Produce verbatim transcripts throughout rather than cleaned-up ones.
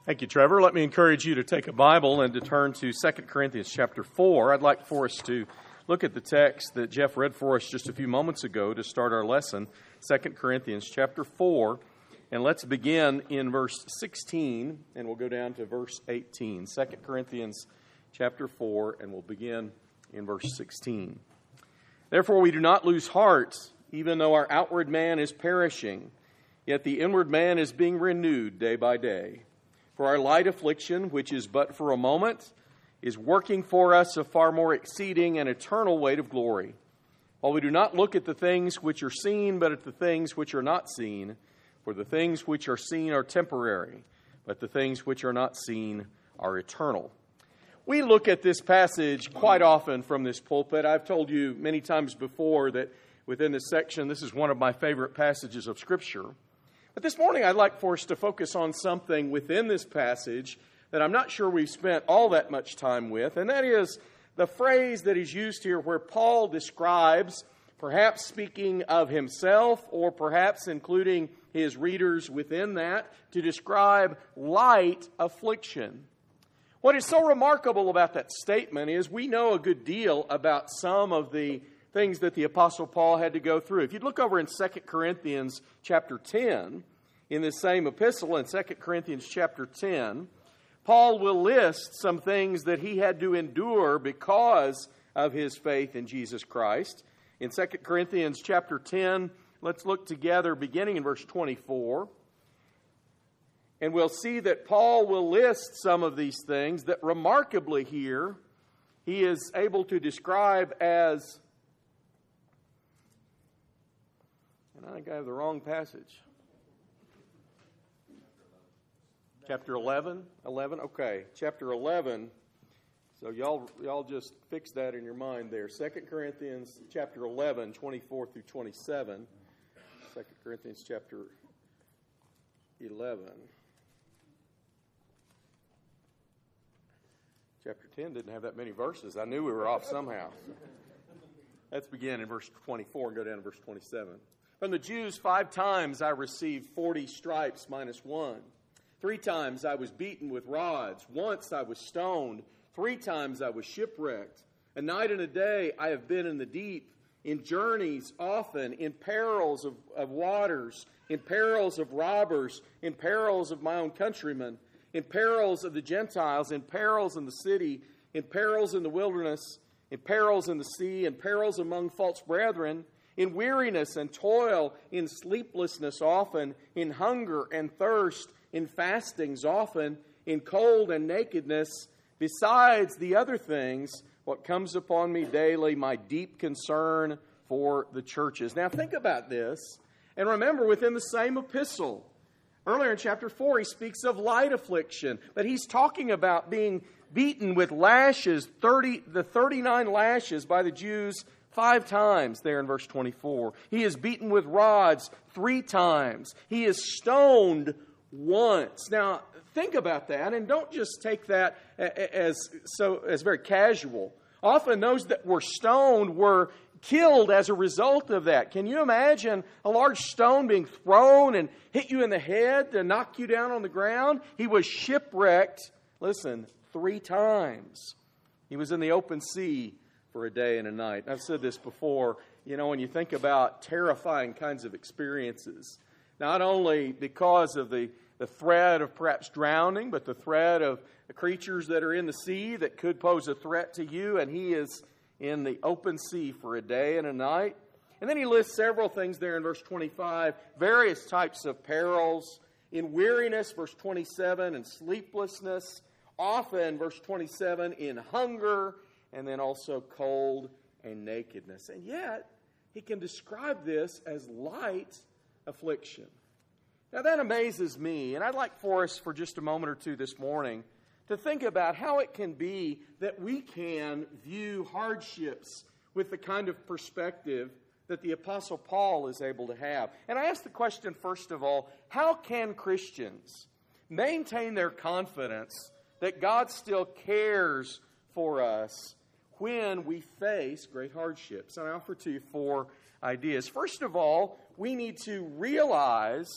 Thank you, Trevor. Let me encourage you to take a Bible and to turn to Second Corinthians chapter four. I'd like for us to look at the text that Jeff read for us just a few moments ago to start our lesson, Second Corinthians chapter four. And let's begin in verse sixteen, and we'll go down to verse eighteen. Second Corinthians chapter four, and we'll begin in verse sixteen. Therefore we do not lose heart, even though our outward man is perishing, yet the inward man is being renewed day by day. For our light affliction, which is but for a moment, is working for us a far more exceeding and eternal weight of glory. While we do not look at the things which are seen, but at the things which are not seen. For the things which are seen are temporary, but the things which are not seen are eternal. We look at this passage quite often from this pulpit. I've told you many times before that within this section, this is one of my favorite passages of Scripture. But this morning, I'd like for us to focus on something within this passage that I'm not sure we've spent all that much time with, and that is the phrase that is used here where Paul describes, perhaps speaking of himself or perhaps including his readers within that, to describe light affliction. What is so remarkable about that statement is we know a good deal about some of the things that the Apostle Paul had to go through. If you look over in Second Corinthians chapter ten, in this same epistle in Second Corinthians chapter ten, Paul will list some things that he had to endure because of his faith in Jesus Christ. In Second Corinthians chapter ten, let's look together beginning in verse twenty-four. And we'll see that Paul will list some of these things that remarkably here he is able to describe as, and I think I have the wrong passage. Chapter eleven? eleven? Okay, chapter eleven. So y'all y'all just fix that in your mind there. Second Corinthians chapter eleven, twenty-four through twenty-seven. Second Corinthians chapter eleven. Chapter ten didn't have that many verses. I knew we were off somehow. Let's begin in verse twenty-four and go down to verse twenty-seven. From the Jews, five times I received forty stripes minus one. Three times I was beaten with rods. Once I was stoned. Three times I was shipwrecked. A night and a day I have been in the deep, in journeys often, in perils of, of waters, in perils of robbers, in perils of my own countrymen, in perils of the Gentiles, in perils in the city, in perils in the wilderness, in perils in the sea, in perils among false brethren, in weariness and toil, in sleeplessness often, in hunger and thirst, in fastings often, in cold and nakedness, besides the other things, what comes upon me daily, my deep concern for the churches. Now think about this, and remember within the same epistle, earlier in chapter four, he speaks of light affliction, but he's talking about being beaten with lashes, thirty the thirty-nine lashes by the Jews five times there in verse twenty-four. He is beaten with rods three times. He is stoned once. Now, think about that, and don't just take that as so as very casual. Often those that were stoned were killed as a result of that. Can you imagine a large stone being thrown and hit you in the head to knock you down on the ground? He was shipwrecked, listen, three times. He was in the open sea for a day and a night. I've said this before, you know, when you think about terrifying kinds of experiences, not only because of the, the threat of perhaps drowning, but the threat of the creatures that are in the sea that could pose a threat to you, and he is in the open sea for a day and a night. And then he lists several things there in verse twenty-five, various types of perils, in weariness, verse twenty-seven, and sleeplessness, often, verse twenty-seven, in hunger, and then also cold and nakedness. And yet, he can describe this as light affliction. Now that amazes me, and I'd like for us for just a moment or two this morning to think about how it can be that we can view hardships with the kind of perspective that the Apostle Paul is able to have. And I ask the question, first of all, how can Christians maintain their confidence that God still cares for us when we face great hardships? And I offer to you four ideas. First of all, we need to realize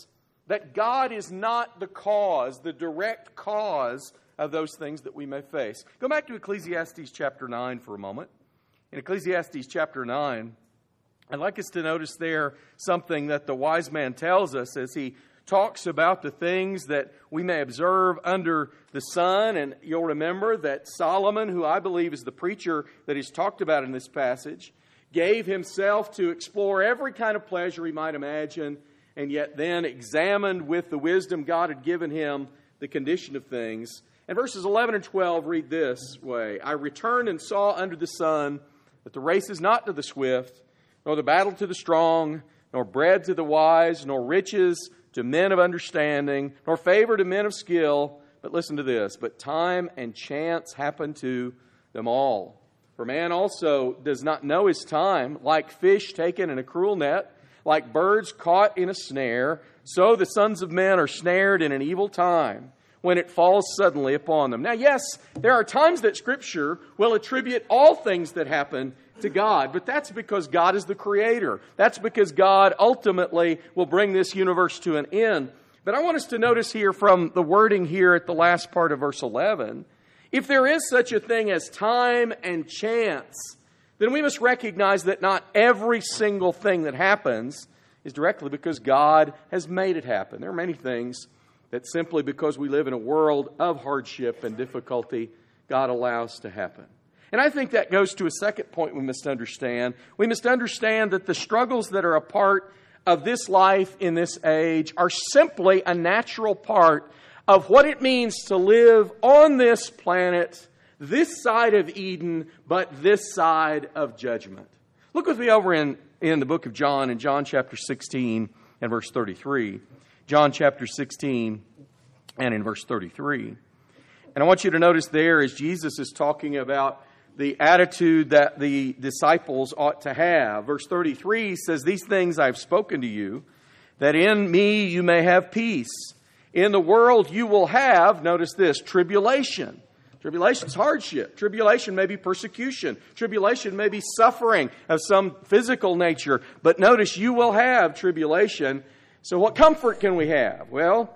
that God is not the cause, the direct cause of those things that we may face. Go back to Ecclesiastes chapter nine for a moment. In Ecclesiastes chapter nine, I'd like us to notice there something that the wise man tells us as he talks about the things that we may observe under the sun. And you'll remember that Solomon, who I believe is the preacher that he's talked about in this passage, gave himself to explore every kind of pleasure he might imagine, and yet then examined with the wisdom God had given him the condition of things. And verses eleven and twelve read this way: I returned and saw under the sun that the race is not to the swift, nor the battle to the strong, nor bread to the wise, nor riches to men of understanding, nor favor to men of skill. But listen to this: but time and chance happen to them all. For man also does not know his time, like fish taken in a cruel net, like birds caught in a snare, so the sons of men are snared in an evil time, when it falls suddenly upon them. Now, yes, there are times that Scripture will attribute all things that happen to God, but that's because God is the Creator. That's because God ultimately will bring this universe to an end. But I want us to notice here from the wording here at the last part of verse eleven, if there is such a thing as time and chance, then we must recognize that not every single thing that happens is directly because God has made it happen. There are many things that simply because we live in a world of hardship and difficulty, God allows to happen. And I think that goes to a second point we must understand. We must understand that the struggles that are a part of this life in this age are simply a natural part of what it means to live on this planet, this side of Eden, but this side of judgment. Look with me over in, in the book of John, in John chapter sixteen and verse thirty-three. John chapter sixteen and in verse thirty-three. And I want you to notice there as Jesus is talking about the attitude that the disciples ought to have. Verse thirty-three says, these things I have spoken to you, that in me you may have peace. In the world you will have, notice this, tribulation. Tribulation is hardship. Tribulation may be persecution. Tribulation may be suffering of some physical nature. But notice you will have tribulation. So what comfort can we have? Well,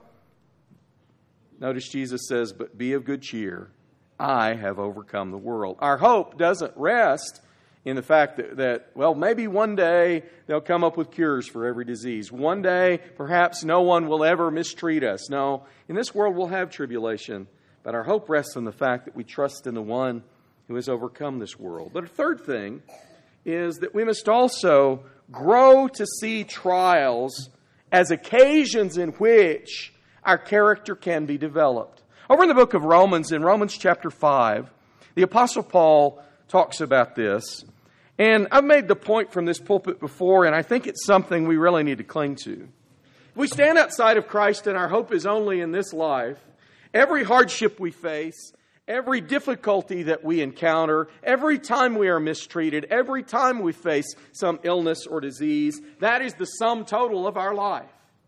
notice Jesus says, but be of good cheer. I have overcome the world. Our hope doesn't rest in the fact that, that, well, maybe one day they'll come up with cures for every disease. One day, perhaps no one will ever mistreat us. No, in this world we'll have tribulation. But our hope rests in the fact that we trust in the one who has overcome this world. But a third thing is that we must also grow to see trials as occasions in which our character can be developed. Over in the book of Romans, in Romans chapter five, the Apostle Paul talks about this. And I've made the point from this pulpit before, and I think it's something we really need to cling to. If we stand outside of Christ and our hope is only in this life, every hardship we face, every difficulty that we encounter, every time we are mistreated, every time we face some illness or disease, that is the sum total of our life.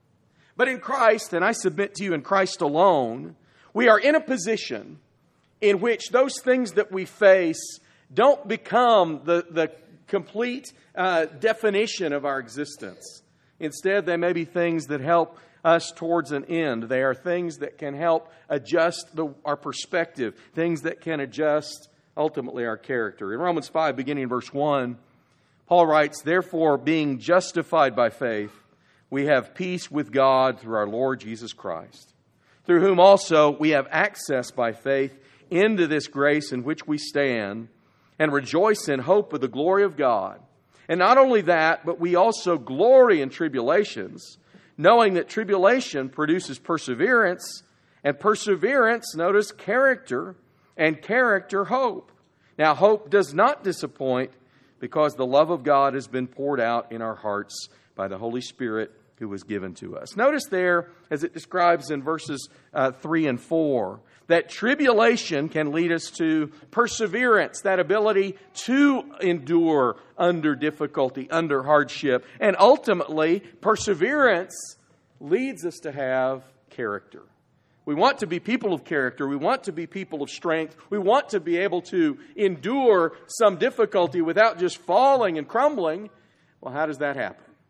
But in Christ, and I submit to you in Christ alone, we are in a position in which those things that we face don't become the, the complete uh, definition of our existence. Instead, they may be things that help us towards an end. They are things that can help adjust the, our perspective, things that can adjust ultimately our character. In Romans five, beginning in verse one, Paul writes, therefore, being justified by faith, we have peace with God through our Lord Jesus Christ, through whom also we have access by faith into this grace in which we stand, and rejoice in hope of the glory of God. And not only that, but we also glory in tribulations, knowing that tribulation produces perseverance, and perseverance, notice, character, and character, hope. Now, hope does not disappoint, because the love of God has been poured out in our hearts by the Holy Spirit who was given to us. Notice there, as it describes in verses uh, three and four, that tribulation can lead us to perseverance, that ability to endure under difficulty, under hardship. And ultimately, perseverance leads us to have character. We want to be people of character. We want to be people of strength. We want to be able to endure some difficulty without just falling and crumbling. Well, how does that happen?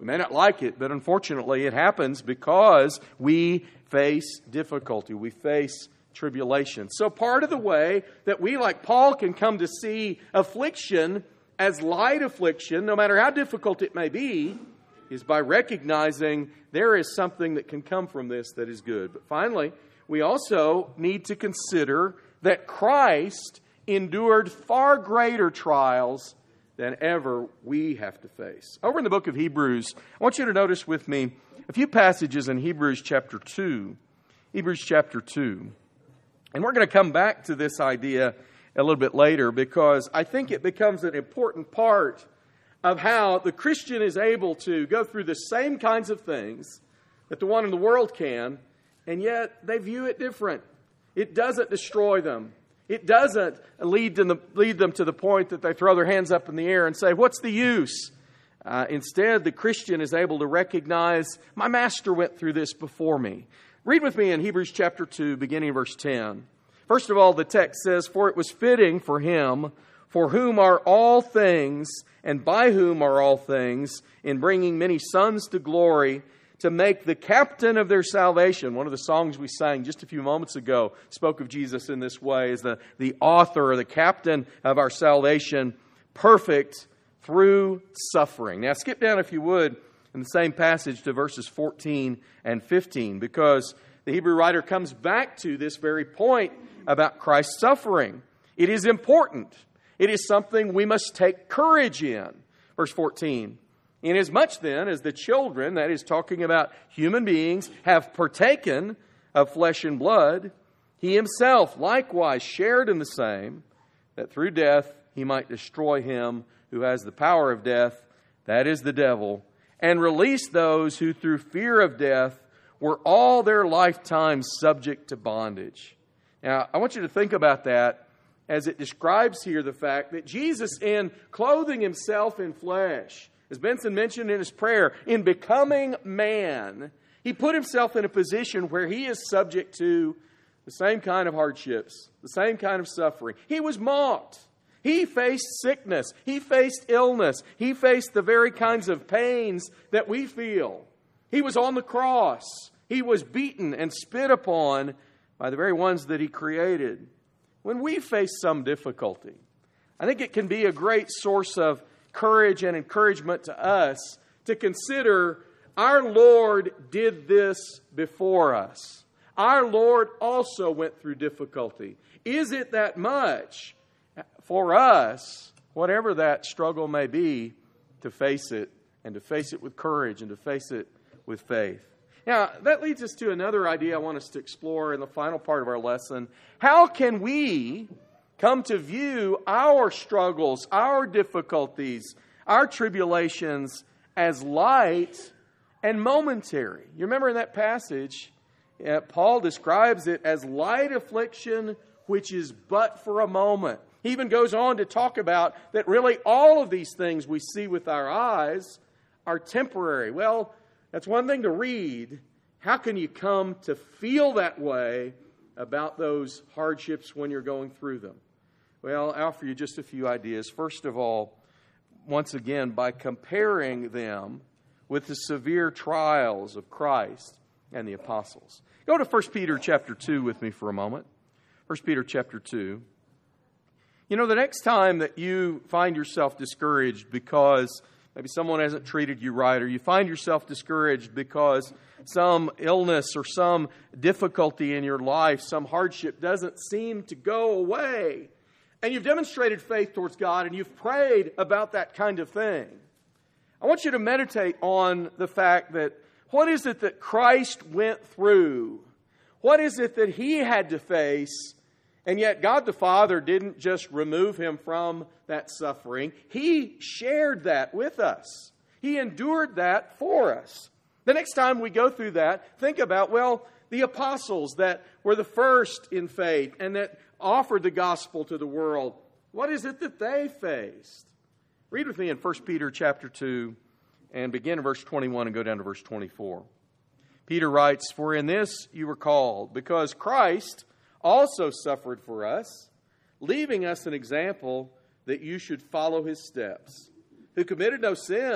We may not like it, but unfortunately it happens because we face difficulty. We face tribulation. So part of the way that we, like Paul, can come to see affliction as light affliction, no matter how difficult it may be, is by recognizing there is something that can come from this that is good. But finally, we also need to consider that Christ endured far greater trials than ever we have to face. Over in the book of Hebrews, I want you to notice with me a few passages in Hebrews chapter two. Hebrews chapter two. And we're going to come back to this idea a little bit later because I think it becomes an important part of how the Christian is able to go through the same kinds of things that the one in the world can, and yet they view it different. It doesn't destroy them. It doesn't lead them, lead them to the point that they throw their hands up in the air and say, what's the use? Uh, instead, the Christian is able to recognize, my master went through this before me. Read with me in Hebrews chapter two, beginning in verse ten. First of all, the text says, for it was fitting for him, for whom are all things, and by whom are all things, in bringing many sons to glory, to make the captain of their salvation. One of the songs we sang just a few moments ago spoke of Jesus in this way as the, the author or the captain of our salvation, perfect through suffering. Now skip down, if you would, in the same passage to verses fourteen and fifteen, because the Hebrew writer comes back to this very point about Christ's suffering. It is important. It is something we must take courage in. Verse fourteen. Inasmuch then as the children, that is talking about human beings, have partaken of flesh and blood, he himself likewise shared in the same, that through death he might destroy him who has the power of death, that is the devil, and release those who through fear of death were all their lifetime subject to bondage. Now, I want you to think about that as it describes here the fact that Jesus, in clothing himself in flesh, as Benson mentioned in his prayer, in becoming man, he put himself in a position where he is subject to the same kind of hardships, the same kind of suffering. He was mocked. He faced sickness. He faced illness. He faced the very kinds of pains that we feel. He was on the cross. He was beaten and spit upon by the very ones that he created. When we face some difficulty, I think it can be a great source of courage and encouragement to us to consider our Lord did this before us. Our Lord also went through difficulty. Is it that much for us, whatever that struggle may be, to face it and to face it with courage and to face it with faith? Now, that leads us to another idea I want us to explore in the final part of our lesson. How can we come to view our struggles, our difficulties, our tribulations as light and momentary? You remember in that passage, uh, Paul describes it as light affliction, which is but for a moment. He even goes on to talk about that really all of these things we see with our eyes are temporary. Well, that's one thing to read. How can you come to feel that way about those hardships when you're going through them? Well, I'll offer you just a few ideas. First of all, once again, by comparing them with the severe trials of Christ and the apostles. Go to First Peter chapter two with me for a moment. First Peter chapter two. You know, the next time that you find yourself discouraged because maybe someone hasn't treated you right, or you find yourself discouraged because some illness or some difficulty in your life, some hardship doesn't seem to go away, and you've demonstrated faith towards God and you've prayed about that kind of thing, I want you to meditate on the fact that what is it that Christ went through? What is it that he had to face? And yet God the Father didn't just remove him from that suffering. He shared that with us. He endured that for us. The next time we go through that, think about, well, the apostles that were the first in faith and that offered the gospel to the world. What is it that they faced? Read with me in First Peter chapter two and begin in verse twenty-one and go down to verse twenty-four. Peter writes, "For in this you were called, because Christ also suffered for us, leaving us an example that you should follow his steps, who committed no sin,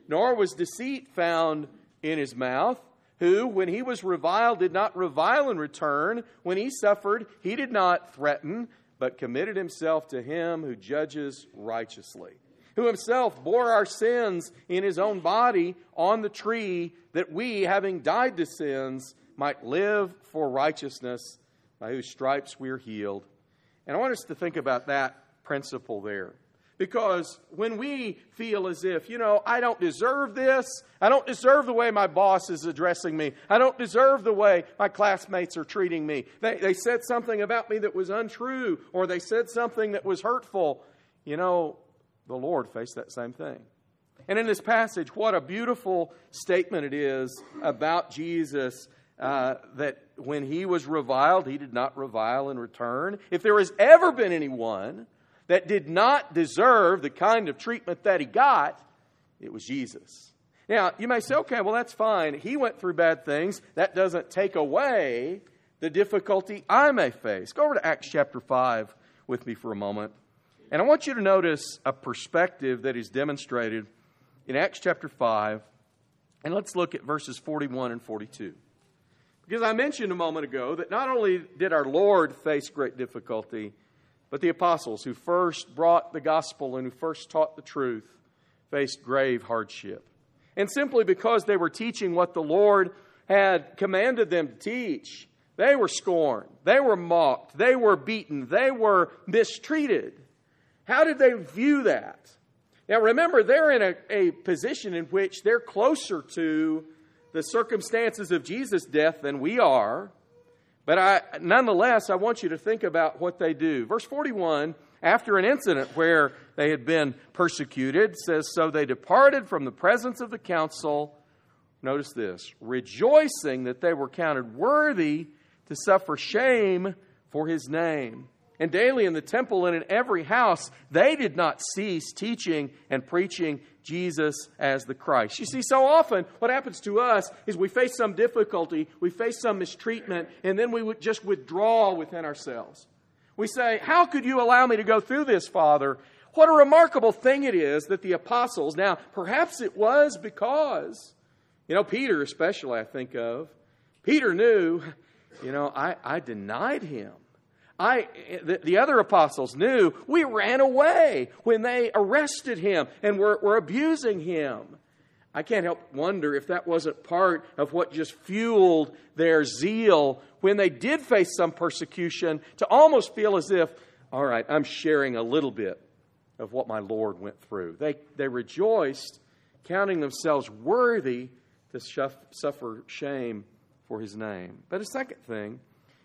nor was deceit found in his mouth, who, when he was reviled, did not revile in return. When he suffered, he did not threaten, but committed himself to him who judges righteously, who himself bore our sins in his own body on the tree, that we, having died to sins, might live for righteousness, by whose stripes we are healed. And I want us to think about that principle there. Because when we feel as if, you know, I don't deserve this, I don't deserve the way my boss is addressing me, I don't deserve the way my classmates are treating me, they, they said something about me that was untrue, or they said something that was hurtful, you know, the Lord faced that same thing. And in this passage, what a beautiful statement it is about Jesus, uh, that when he was reviled, he did not revile in return. If there has ever been anyone that did not deserve the kind of treatment that he got, it was Jesus. Now, you may say, okay, well, that's fine. He went through bad things. That doesn't take away the difficulty I may face. Go over to Acts chapter five with me for a moment. And I want you to notice a perspective that is demonstrated in Acts chapter five. And let's look at verses forty-one and forty-two. Because I mentioned a moment ago that not only did our Lord face great difficulty, but the apostles who first brought the gospel and who first taught the truth faced grave hardship. And simply because they were teaching what the Lord had commanded them to teach, they were scorned, they were mocked, they were beaten, they were mistreated. How did they view that? Now remember, they're in a, a position in which they're closer to the circumstances of Jesus' death than we are. But I, nonetheless, I want you to think about what they do. Verse forty-one, after an incident where they had been persecuted, says, so they departed from the presence of the council, notice this, rejoicing that they were counted worthy to suffer shame for his name. And daily in the temple and in every house, they did not cease teaching and preaching Jesus as the Christ. You see, so often what happens to us is we face some difficulty, we face some mistreatment, and then we would just withdraw within ourselves. We say, how could you allow me to go through this, Father? What a remarkable thing it is that the apostles, now perhaps it was because, you know, Peter especially I think of, Peter knew, you know, I, I denied him. I, the, the other apostles knew we ran away when they arrested him and were, were abusing him. I can't help wonder if that wasn't part of what just fueled their zeal when they did face some persecution, to almost feel as if, all right, I'm sharing a little bit of what my Lord went through. They, they rejoiced, counting themselves worthy to suffer shame for his name. But a second thing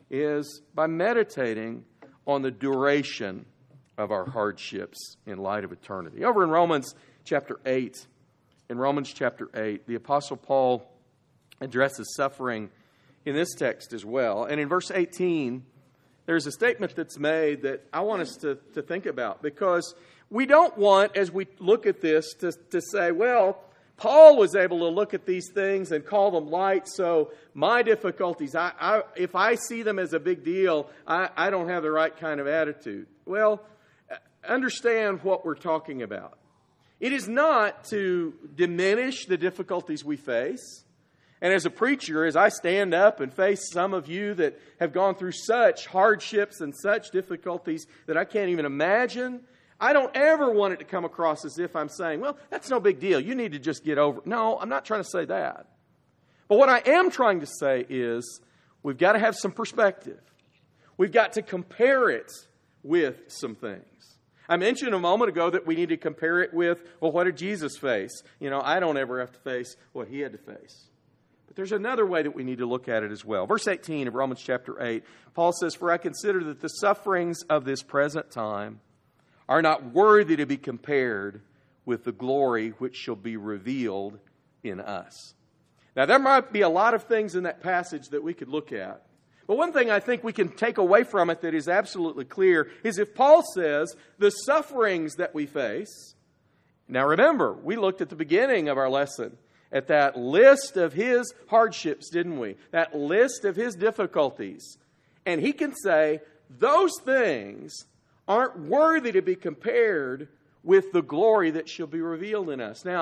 is by meditating on the duration of our hardships in light of eternity. Over in Romans chapter eight, in Romans chapter eight, the Apostle Paul addresses suffering in this text as well. And in verse eighteen, there's a statement that's made that I want us to, to think about, because we don't want, as we look at this, to, to say, well, Paul was able to look at these things and call them light, so my difficulties, I, I, if I see them as a big deal, I, I don't have the right kind of attitude. Well, understand what we're talking about. It is not to diminish the difficulties we face. And as a preacher, as I stand up and face some of you that have gone through such hardships and such difficulties that I can't even imagine, I don't ever want it to come across as if I'm saying, well, that's no big deal. You need to just get over it. No, I'm not trying to say that. But what I am trying to say is we've got to have some perspective. We've got to compare it with some things. I mentioned a moment ago that we need to compare it with, well, what did Jesus face? You know, I don't ever have to face what he had to face. But there's another way that we need to look at it as well. Verse eighteen of Romans chapter eight, Paul says, for I consider that the sufferings of this present time are not worthy to be compared with the glory which shall be revealed in us. Now, there might be a lot of things in that passage that we could look at. But one thing I think we can take away from it that is absolutely clear is if Paul says the sufferings that we face. Now remember, we looked at the beginning of our lesson at that list of his hardships, didn't we? That list of his difficulties. And he can say those things aren't worthy to be compared with the glory that shall be revealed in us. Now,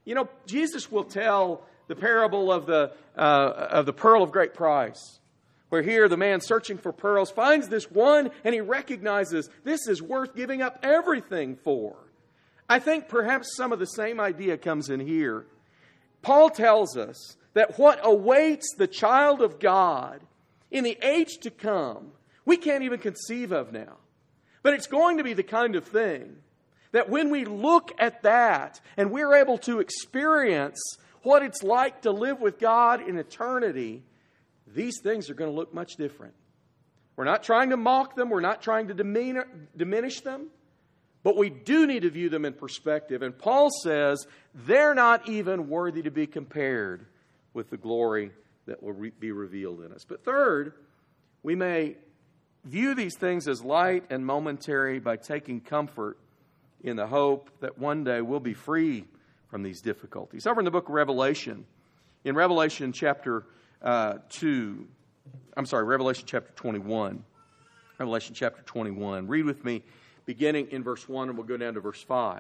You know, Jesus will tell the parable of the, uh, of the pearl of great price, where here the man searching for pearls finds this one and he recognizes this is worth giving up everything for. I think perhaps some of the same idea comes in here. Paul tells us that what awaits the child of God in the age to come, we can't even conceive of now. But it's going to be the kind of thing that when we look at that and we're able to experience what it's like to live with God in eternity, these things are going to look much different. We're not trying to mock them. We're not trying to demean, diminish them. But we do need to view them in perspective. And Paul says they're not even worthy to be compared with the glory that will re- be revealed in us. But third, we may view these things as light and momentary by taking comfort in the hope that one day we'll be free from these difficulties. Over in the book of Revelation, in Revelation chapter uh, two, I'm sorry, Revelation chapter twenty-one. Revelation chapter twenty-one. Read with me, beginning in verse one, and we'll go down to verse five.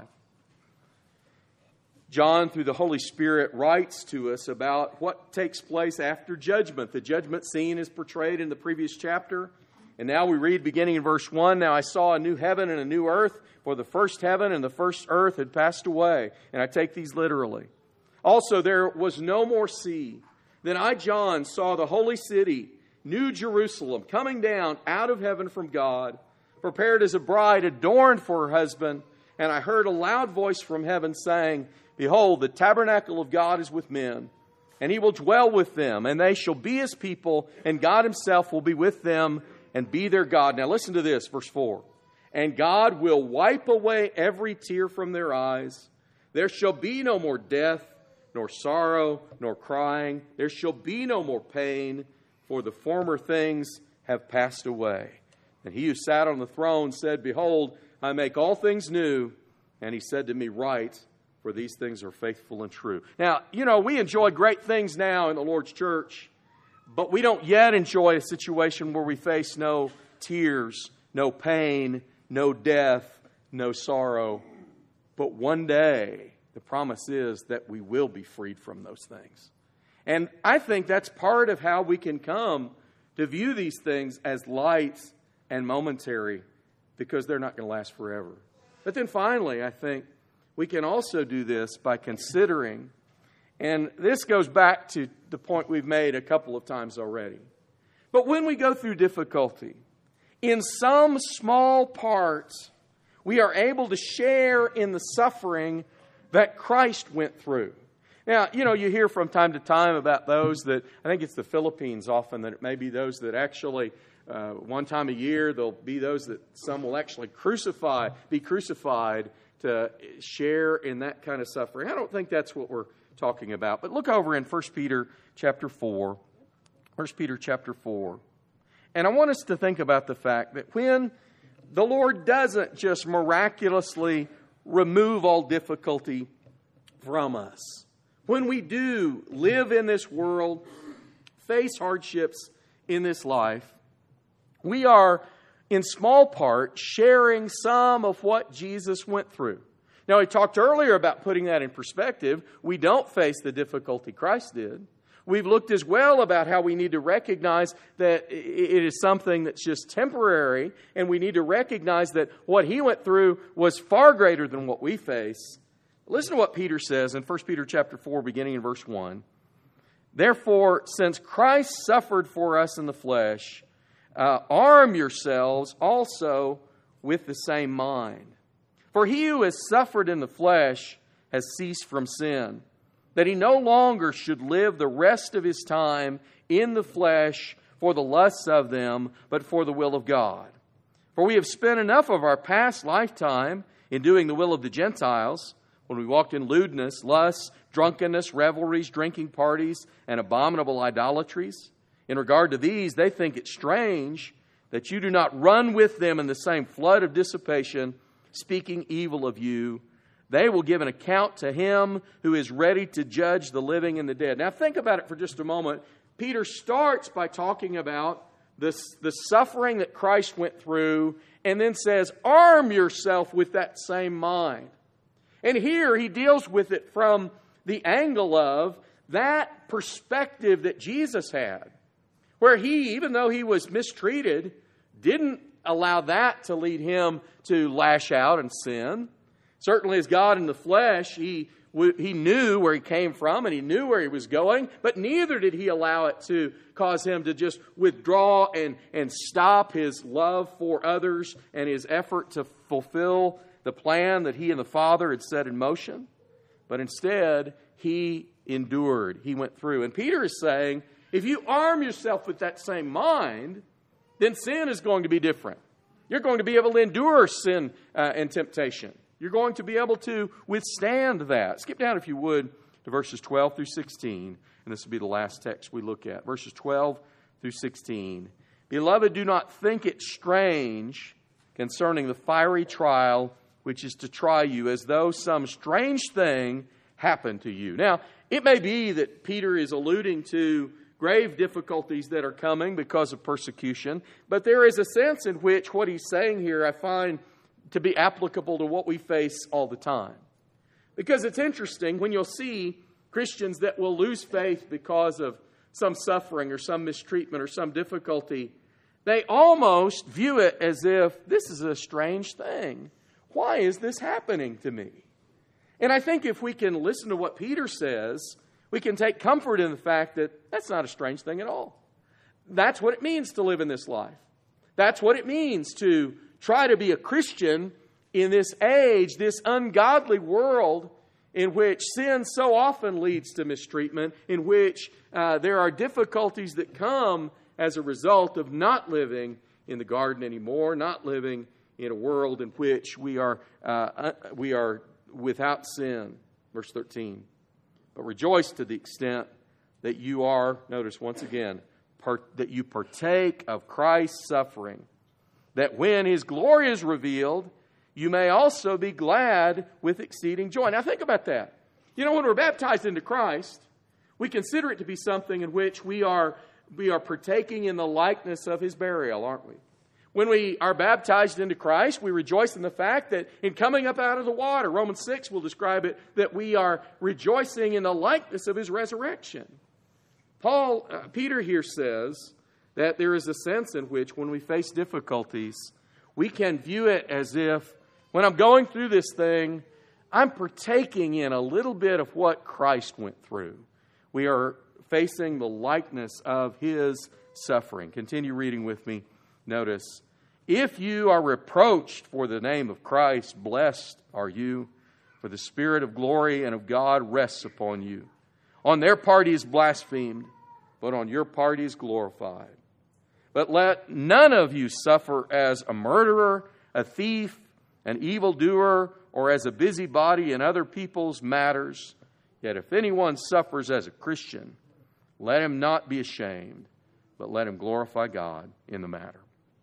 John, through the Holy Spirit, writes to us about what takes place after judgment. The judgment scene is portrayed in the previous chapter. And now we read, beginning in verse one, "Now I saw a new heaven and a new earth, for the first heaven and the first earth had passed away." And I take these literally. "Also there was no more sea. Then I, John, saw the holy city, New Jerusalem, coming down out of heaven from God, prepared as a bride adorned for her husband. And I heard a loud voice from heaven saying, 'Behold, the tabernacle of God is with men, and He will dwell with them, and they shall be His people, and God Himself will be with them and be their God.'" Now listen to this, verse four. "And God will wipe away every tear from their eyes. There shall be no more death, nor sorrow, nor crying. There shall be no more pain, for the former things have passed away. And He who sat on the throne said, 'Behold, I make all things new.' And He said to me, 'Write, for these things are faithful and true.'" Now, you know, we enjoy great things now in the Lord's church, but we don't yet enjoy a situation where we face no tears, no pain, no death, no sorrow. But one day, the promise is that we will be freed from those things. And I think that's part of how we can come to view these things as light and momentary, because they're not going to last forever. But then finally, I think we can also do this by considering, and this goes back to the point we've made a couple of times already. But when we go through difficulty, in some small part, we are able to share in the suffering that Christ went through. Now, you know, you hear from time to time about those that, I think it's the Philippines often, that it may be those that actually, uh, one time a year, there'll be those that some will actually crucify, be crucified to share in that kind of suffering. I don't think that's what we're talking about. But look over in First Peter chapter four. First Peter chapter four. And I want us to think about the fact that when the Lord doesn't just miraculously remove all difficulty from us, when we do live in this world, face hardships in this life, we are in small part sharing some of what Jesus went through. Now, we talked earlier about putting that in perspective. We don't face the difficulty Christ did. We've looked as well about how we need to recognize that it is something that's just temporary, and we need to recognize that what He went through was far greater than what we face. Listen to what Peter says in First Peter chapter four, beginning in verse one. "Therefore, since Christ suffered for us in the flesh, uh, arm yourselves also with the same mind. For he who has suffered in the flesh has ceased from sin, that he no longer should live the rest of his time in the flesh for the lusts of them, but for the will of God. For we have spent enough of our past lifetime in doing the will of the Gentiles, when we walked in lewdness, lusts, drunkenness, revelries, drinking parties, and abominable idolatries. In regard to these, they think it strange that you do not run with them in the same flood of dissipation, speaking evil of you. They will give an account to Him who is ready to judge the living and the dead." Now think about it for just a moment. Peter starts by talking about this, the suffering that Christ went through, and then says, arm yourself with that same mind. And here he deals with it from the angle of that perspective that Jesus had, where he, even though he was mistreated, didn't allow that to lead him to lash out and sin. Certainly as God in the flesh, he, he knew where he came from and he knew where he was going, but neither did he allow it to cause him to just withdraw and, and stop his love for others and his effort to fulfill the plan that he and the Father had set in motion. But instead, he endured. He went through. And Peter is saying, if you arm yourself with that same mind, then sin is going to be different. You're going to be able to endure sin uh, and temptation. You're going to be able to withstand that. Skip down, if you would, to verses twelve through sixteen. And this will be the last text we look at. Verses twelve through sixteen. Beloved, do not think it strange concerning the fiery trial which is to try you, as though some strange thing happened to you. Now, it may be that Peter is alluding to grave difficulties that are coming because of persecution, but there is a sense in which what he's saying here I find to be applicable to what we face all the time. Because it's interesting when you'll see Christians that will lose faith because of some suffering or some mistreatment or some difficulty, they almost view it as if this is a strange thing. Why is this happening to me? And I think if we can listen to what Peter says, we can take comfort in the fact that that's not a strange thing at all. That's what it means to live in this life. That's what it means to try to be a Christian in this age, this ungodly world in which sin so often leads to mistreatment, in which uh, there are difficulties that come as a result of not living in the garden anymore, not living in a world in which we are uh, we are without sin. Verse thirteen. But rejoice to the extent that you are, notice once again, part, that you partake of Christ's suffering, that when His glory is revealed, you may also be glad with exceeding joy. Now think about that. You know, when we're baptized into Christ, we consider it to be something in which we are, we are partaking in the likeness of His burial, aren't we? When we are baptized into Christ, we rejoice in the fact that in coming up out of the water, Romans six will describe it, that we are rejoicing in the likeness of His resurrection. Paul, uh, Peter here says that there is a sense in which when we face difficulties, we can view it as if when I'm going through this thing, I'm partaking in a little bit of what Christ went through. We are facing the likeness of His suffering. Continue reading with me. Notice, if you are reproached for the name of Christ, blessed are you, for the Spirit of glory and of God rests upon you. On their part He is blasphemed, but on your part He is glorified. But let none of you suffer as a murderer, a thief, an evildoer, or as a busybody in other people's matters. Yet if anyone suffers as a Christian, let him not be ashamed, but let him glorify God in the matter.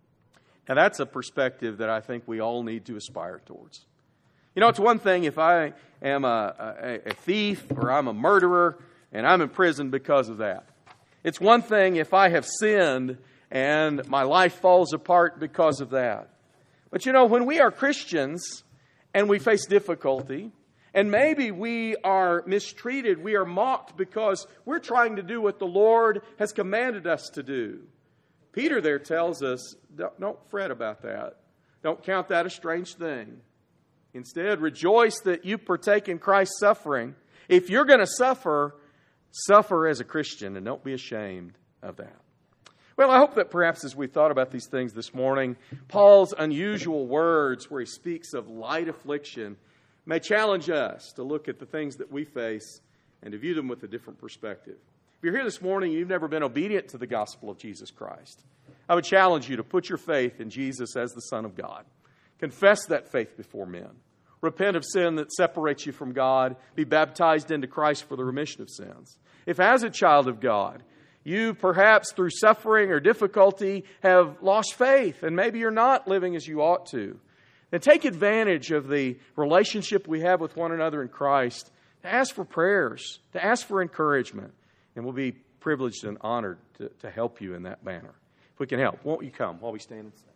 Now that's a perspective that I think we all need to aspire towards. You know, it's one thing if I am a, a, a thief or I'm a murderer and I'm in prison because of that. It's one thing if I have sinned and my life falls apart because of that. But you know, when we are Christians and we face difficulty, and maybe we are mistreated, we are mocked because we're trying to do what the Lord has commanded us to do. Peter there tells us, don't, don't fret about that. Don't count that a strange thing. Instead, rejoice that you partake in Christ's suffering. If you're going to suffer, suffer as a Christian and don't be ashamed of that. Well, I hope that perhaps as we thought about these things this morning, Paul's unusual words where he speaks of light affliction may challenge us to look at the things that we face and to view them with a different perspective. If you're here this morning and you've never been obedient to the gospel of Jesus Christ, I would challenge you to put your faith in Jesus as the Son of God. Confess that faith before men. Repent of sin that separates you from God. Be baptized into Christ for the remission of sins. If as a child of God, you perhaps through suffering or difficulty have lost faith and maybe you're not living as you ought to, then take advantage of the relationship we have with one another in Christ to ask for prayers, to ask for encouragement. And we'll be privileged and honored to, to help you in that manner. If we can help, won't you come while we stand and sing?